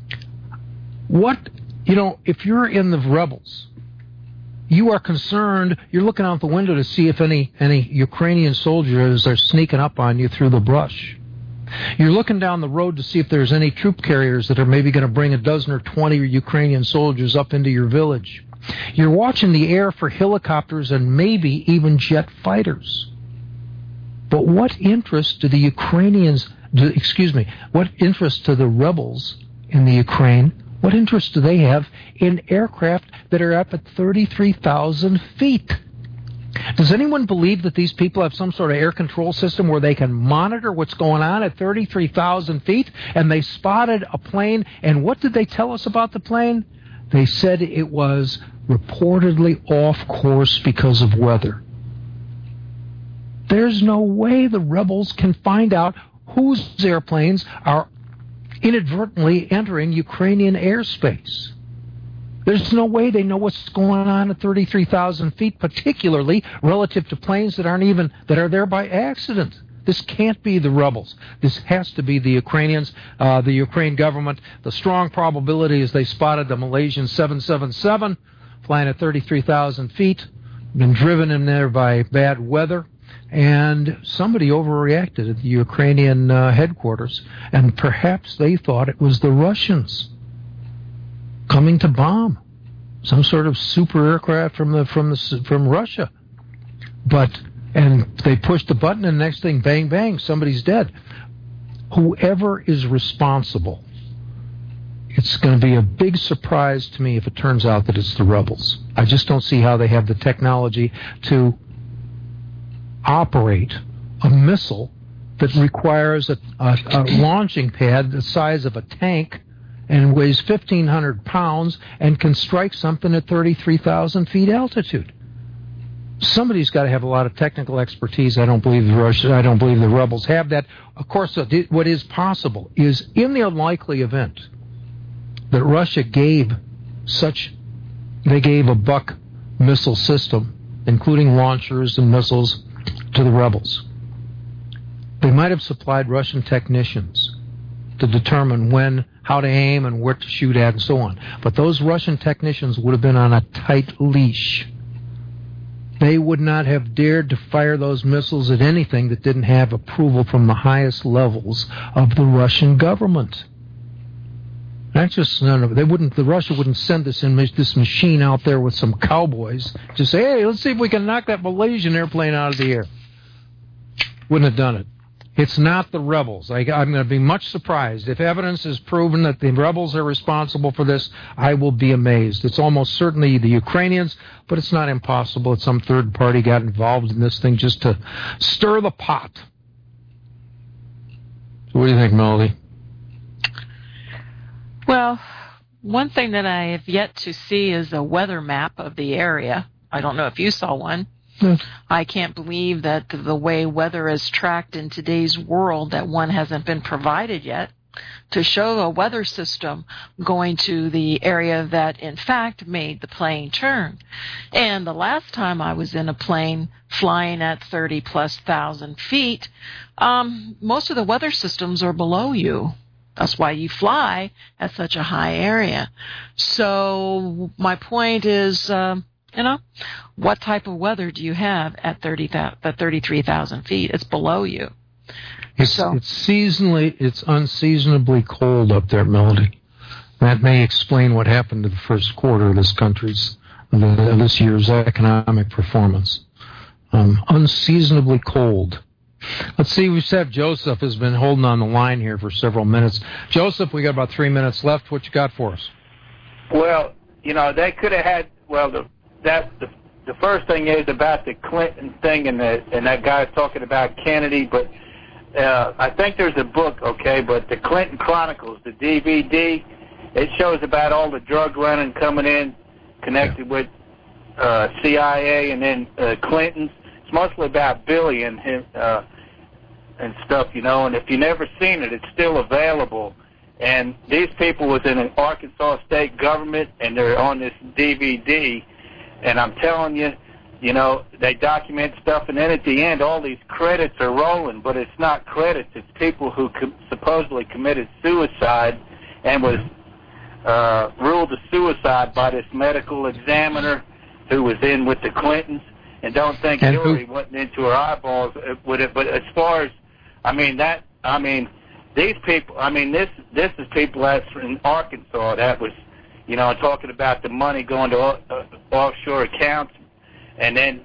If you're in the rebels, you are concerned, you're looking out the window to see if any Ukrainian soldiers are sneaking up on you through the brush. You're looking down the road to see if there's any troop carriers that are maybe going to bring a dozen or 20 Ukrainian soldiers up into your village. You're watching the air for helicopters and maybe even jet fighters. But what interest to the rebels in the Ukraine, what interest do they have in aircraft that are up at 33,000 feet? Does anyone believe that these people have some sort of air control system where they can monitor what's going on at 33,000 feet? And they spotted a plane, and what did they tell us about the plane? They said it was reportedly off course because of weather. There's no way the rebels can find out whose airplanes are inadvertently entering Ukrainian airspace. There's no way they know what's going on at 33,000 feet, particularly relative to planes that are there by accident. This can't be the rebels. This has to be the Ukrainians, the Ukraine government. The strong probability is they spotted the Malaysian 777 flying at 33,000 feet, been driven in there by bad weather, and somebody overreacted at the Ukrainian headquarters, and perhaps they thought it was the Russians coming to bomb some sort of super aircraft from Russia. And they pushed the button, and the next thing, bang, bang, somebody's dead. Whoever is responsible, it's going to be a big surprise to me if it turns out that it's the rebels. I just don't see how they have the technology to operate a missile that requires a launching pad the size of a tank and weighs 1,500 pounds and can strike something at 33,000 feet altitude. Somebody's got to have a lot of technical expertise. I don't believe the rebels have that. Of course, what is possible is, in the unlikely event that Russia gave a Buck missile system, including launchers and missiles, to the rebels, they might have supplied Russian technicians to determine how to aim and where to shoot at and so on. But those Russian technicians would have been on a tight leash. They would not have dared to fire those missiles at anything that didn't have approval from the highest levels of the Russian government. Russia wouldn't send this machine out there with some cowboys to say, hey, let's see if we can knock that Malaysian airplane out of the air. Wouldn't have done it. It's not the rebels. I'm going to be much surprised. If evidence is proven that the rebels are responsible for this, I will be amazed. It's almost certainly the Ukrainians, but it's not impossible that some third party got involved in this thing just to stir the pot. So what do you think, Melody? Well, one thing that I have yet to see is a weather map of the area. I don't know if you saw one. I can't believe that the way weather is tracked in today's world that one hasn't been provided yet. to show a weather system going to the area that, in fact, made the plane turn. And the last time I was in a plane flying at 30,000+ feet, most of the weather systems are below you. That's why you fly at such a high area. So my point is, what type of weather do you have at 33,000 feet? It's below you. It's unseasonably cold up there, Melody. That may explain what happened to the first quarter of this year's economic performance. Unseasonably cold. Let's see, we said Joseph has been holding on the line here for several minutes. Joseph, we got about 3 minutes left. What you got for us? Well, they could have had, the first thing is about the Clinton thing and that guy talking about Kennedy, but I think there's a book, okay, but the Clinton Chronicles, the DVD, it shows about all the drug running coming in connected with CIA and then Clinton's. It's mostly about Billy and him and stuff, and if you've never seen it, it's still available. And these people was in an Arkansas state government, and they're on this DVD, and I'm telling you, they document stuff, and then at the end, all these credits are rolling, but it's not credits. It's people who supposedly committed suicide and was ruled a suicide by this medical examiner who was in with the Clintons, and don't think Hillary went into her eyeballs with it. But as far as, these people, this is people that's in Arkansas that was, talking about the money going to offshore accounts. And then,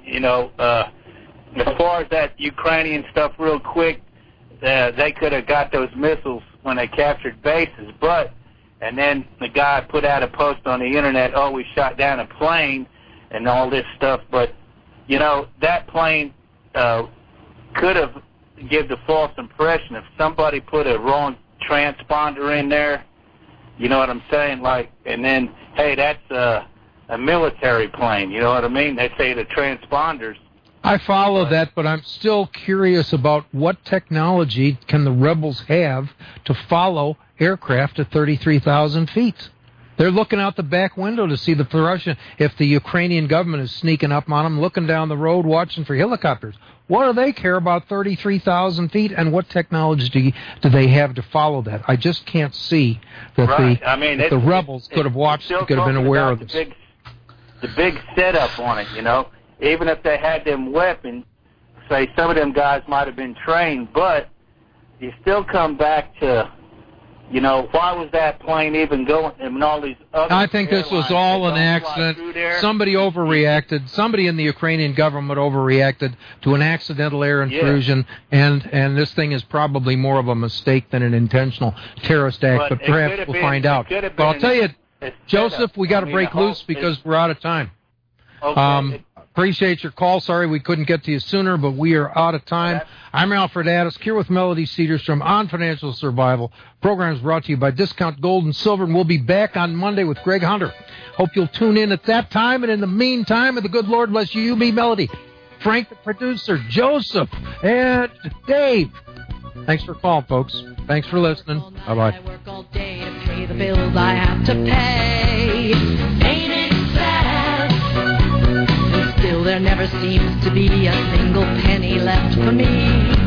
as far as that Ukrainian stuff real quick, they could have got those missiles when they captured bases. And then the guy put out a post on the internet, we shot down a plane and all this stuff. But, that plane could have given the false impression if somebody put a wrong transponder in there, you know what I'm saying? And then, hey, that's a military plane, you know what I mean? They say the transponders. I follow that, but I'm still curious about what technology can the rebels have to follow aircraft at 33,000 feet. They're looking out the back window to see if the Ukrainian government is sneaking up on them, looking down the road, watching for helicopters. What do they care about 33,000 feet, and what technology do they have to follow that? I just can't see that the rebels could have watched, could have been aware of this. The big setup on it, even if they had them weapons, say some of them guys might have been trained, but you still come back to, why was that plane even going, and all these other I think this was all an accident. Somebody overreacted. Somebody in the Ukrainian government overreacted to an accidental air intrusion, and this thing is probably more of a mistake than an intentional terrorist act, but perhaps we'll find out. But I'll tell you, Joseph, we got to break loose because we're out of time. Okay. Appreciate your call. Sorry we couldn't get to you sooner, but we are out of time. I'm Alfred Addis, here with Melody Cedarstrom on Financial Survival. Program is brought to you by Discount Gold and Silver, and we'll be back on Monday with Greg Hunter. Hope you'll tune in at that time, and in the meantime, may the good Lord bless you, me, Melody, Frank, the producer, Joseph, and Dave. Thanks for calling, folks. Thanks for listening. Bye-bye. I work all day to pay the bills I have to pay. Ain't it sad? And still there never seems to be a single penny left for me.